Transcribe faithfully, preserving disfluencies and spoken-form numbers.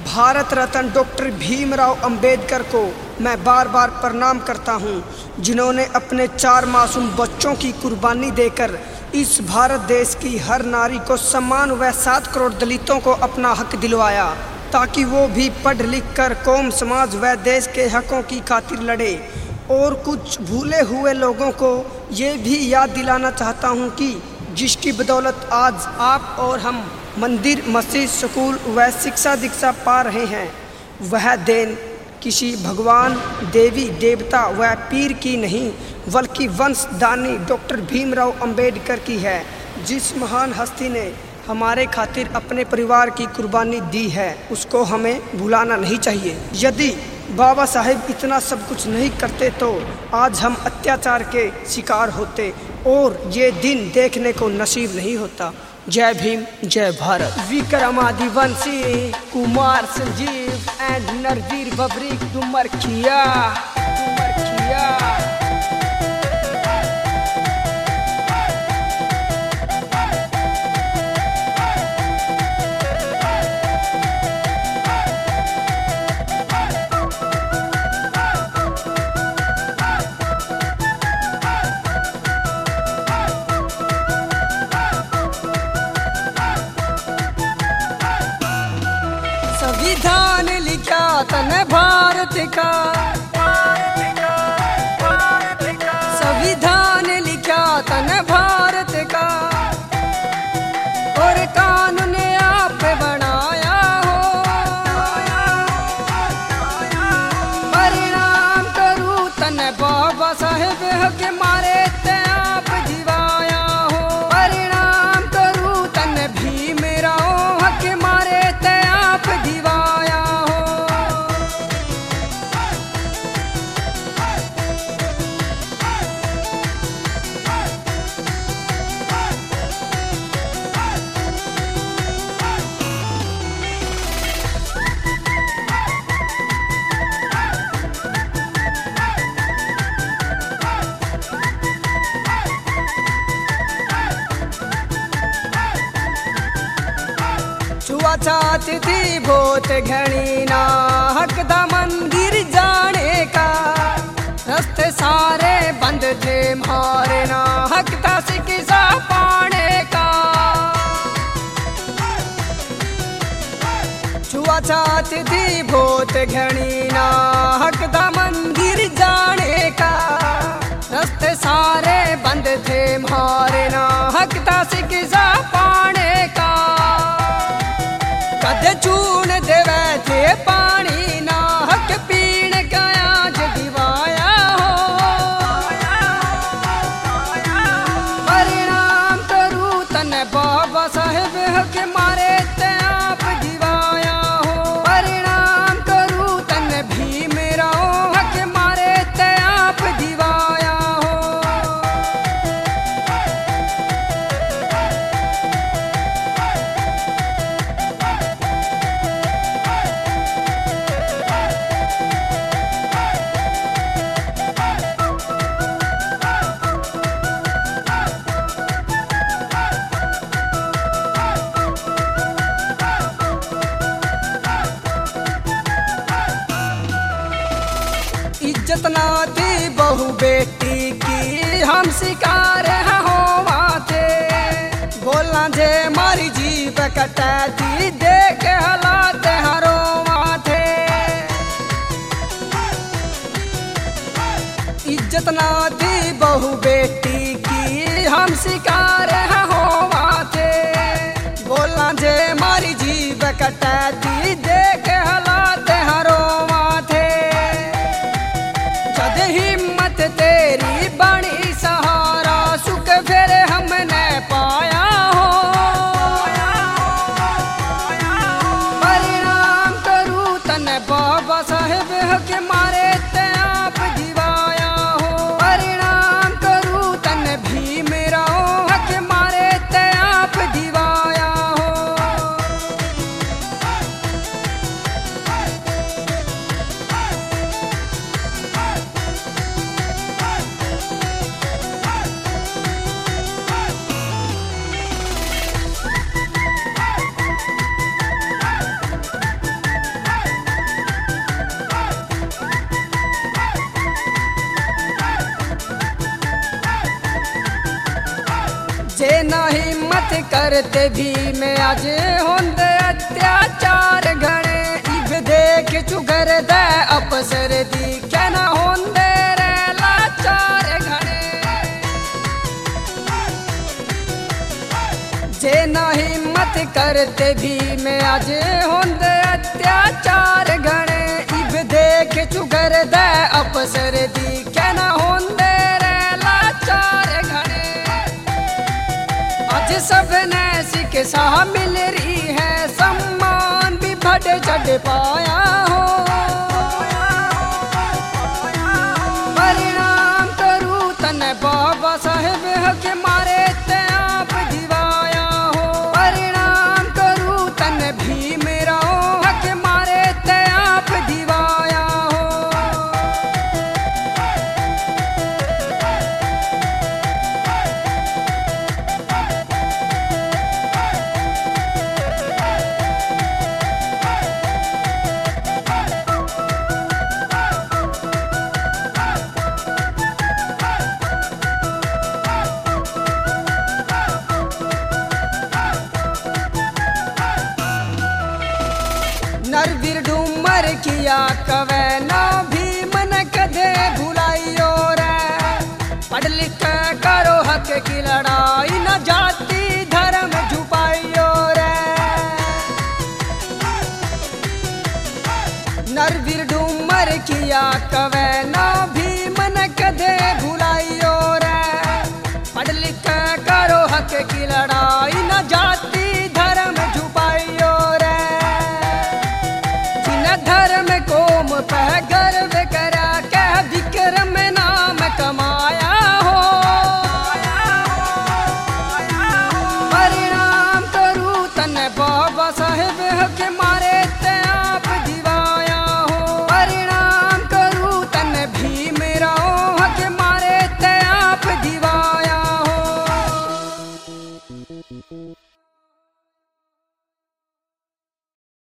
Bharat Ratna doctor Bhimrao Ambedkar को मैं बार बार प्रणाम करता हूं, जिन्होंने अपने चार मासूम बच्चों की कुर्बानी देकर इस भारत देश की हर नारी को सम्मान व सात करोड़ दलितों को अपना हक दिलवाया, ताकि वो भी पढ़ लिख कर कौम समाज व देश के हकों की खातिर लड़े। और कुछ भूले हुए लोगों को ये भी याद दिलाना चाहता हूँ कि जिसकी बदौलत आज आप और हम मंदिर, मस्जिद, स्कूल व शिक्षा दीक्षा पा रहे हैं, वह देन किसी भगवान, देवी देवता व पीर की नहीं, बल्कि वंशदानी डॉक्टर भीमराव अंबेडकर की है, जिस महान हस्ती ने हमारे खातिर अपने परिवार की कुर्बानी दी है। उसको हमें भुलाना नहीं चाहिए। यदि बाबा साहेब इतना सब कुछ नहीं करते तो आज हम अत्याचार के शिकार होते और ये दिन देखने को नसीब नहीं होता। जय भीम, जय भारत। विक्रमादिवंशी, कुमार संजीव एंड नरवीर बबरी डुमरखिया डुमरखिया। संविधान लिखा तन भारत का, संविधान लिखा तन भारत का, और कानून आप बनाया हो। परिणाम करूँ तन बाबा साहेब के मारे ते आप जीवाया हो। परिणाम करूँ तन भीमराव के मारे ते आप जीवाया हो। छुआछात थी बहुत घनी ना हक दा मंदिर जाने का, रास्ते सारे बंद थे मारे ना हक था शिक्षा पाने का। छुआछात थी बहुत घनी ना हक दा मंदिर जाने का, रास्ते सारे बंद थे मारे ना हक था शिक्षा पाने का। कद चून देवे थे पानी ना हक पीण का आज दिवाया हो। परिणाम करूँ तन बाबा साहेब के मारे ते आप दिवाया हो। परिणाम करूँ तन भीमराव के मारे ते आप दिवाया हो। इज्जत ना थी बहु बेटी की, हम शिकार होवा थे। बोलना जे मारी जीव कटा थी, देख हालात हरोवा थे। इज्जत ना थी बहु बेटी की, हम शिकार होवा थे। बोलना जे मारी जीव कटा थी, देख हालात हरोवा थे। जद हिम्मत तेरी बड़ी सहारा, सुख फिर हमने पाया हो। परिणाम करूँ तन बाबा साहेब के मारे ते आप जीवाया हो। परिणाम करूँ तन भीमराव के मारे ते आप जीवाया हो। करते भी मैं आज होंदे अत्याचार घणे इब देख चुगर दे अपसर दी क्या ना होंदे रे लाचार घणे जे ना हिम्मत करते भी मैं आज होंदे अत्याचार घणे इब देख चुगर दे अपसर दी क्या ना होंदे रे लाचार घणे आज सबने शिक्षा मिल रही है सम्मान भी बढ़ चढ़ पाया हो परिणाम करूँ तने बाबा साहेब के मारे ते आप दिवाया हो परिणाम करूँ तने भी मेरा के मारे ते आप दिवाया हो नरवीर डूमर किया कवे ना भी मन कदे भुलाइयो रे पढ़ लिख करो हक की लड़ाई न जाति धर्म छुपाइयो रे नरवीर डूमर किया कवे ना भी मन कदे भुलाइयो रे पढ़ लिख करो हक की लड़ाई न जाति धर्म छुपाइयो रे धर्म कोम पह गर्व करा कह विक्रम नाम कमाया हो परिणाम करूँ तने बाबा साहेब के मारे